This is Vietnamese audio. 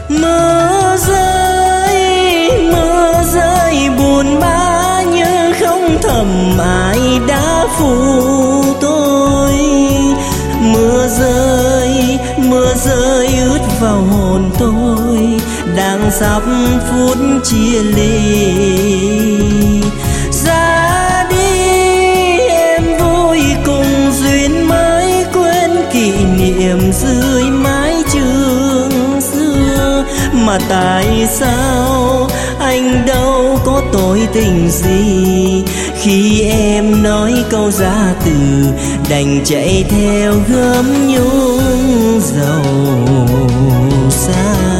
Mưa rơi buồn bã như không thầm ai đã phụ tôi. Mưa rơi ướt vào hồn tôi, đang sắp phút chia ly. Ra đi em vui cùng duyên mới, quên kỷ niệm dưới mái trường xưa. Mà tại sao anh đâu có tội tình gì, khi em nói câu ra từ đành chạy theo gấm nhung dầu xa.